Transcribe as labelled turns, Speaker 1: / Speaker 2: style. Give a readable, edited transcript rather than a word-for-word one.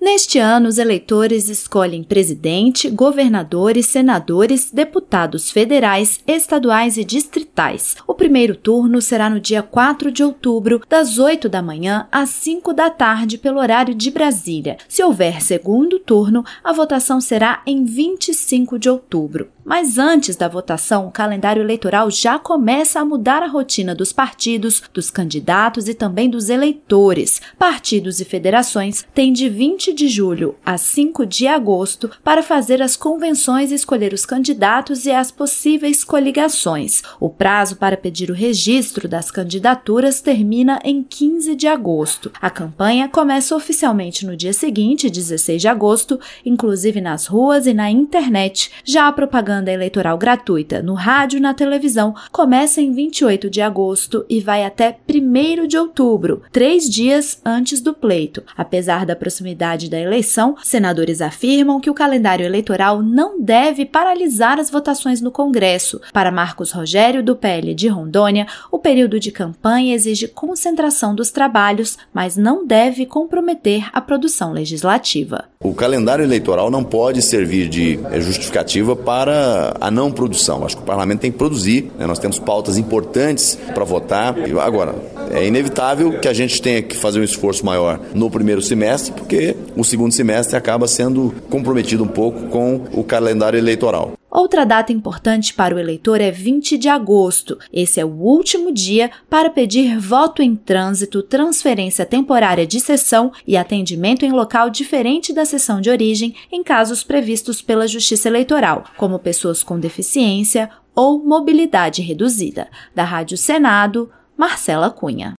Speaker 1: Neste ano, os eleitores escolhem presidente, governadores, senadores, deputados federais, estaduais e distritais. O primeiro turno será no dia 4 de outubro, das 8 da manhã às 5 da tarde, pelo horário de Brasília. Se houver segundo turno, a votação será em 25 de outubro. Mas antes da votação, o calendário eleitoral já começa a mudar a rotina dos partidos, dos candidatos e também dos eleitores. Partidos e federações têm de 20 de julho a 5 de agosto para fazer as convenções e escolher os candidatos e as possíveis coligações. O prazo para pedir o registro das candidaturas termina em 15 de agosto. A campanha começa oficialmente no dia seguinte, 16 de agosto, inclusive nas ruas e na internet. Já a propaganda eleitoral gratuita no rádio e na televisão começa em 28 de agosto e vai até 1º de outubro, 3 dias antes do pleito. Apesar da proximidade da eleição, senadores afirmam que o calendário eleitoral não deve paralisar as votações no Congresso. Para Marcos Rogério, do PL de Rondônia, o período de campanha exige concentração dos trabalhos, mas não deve comprometer a produção legislativa.
Speaker 2: O calendário eleitoral não pode servir de justificativa para a não produção. Acho que o parlamento tem que produzir, né? Nós temos pautas importantes para votar. Agora, é inevitável que a gente tenha que fazer um esforço maior no primeiro semestre, porque o segundo semestre acaba sendo comprometido um pouco com o calendário eleitoral.
Speaker 1: Outra data importante para o eleitor é 20 de agosto. Esse é o último dia para pedir voto em trânsito, transferência temporária de sessão e atendimento em local diferente da sessão de origem em casos previstos pela Justiça Eleitoral, como pessoas com deficiência ou mobilidade reduzida. Da Rádio Senado, Marcela Cunha.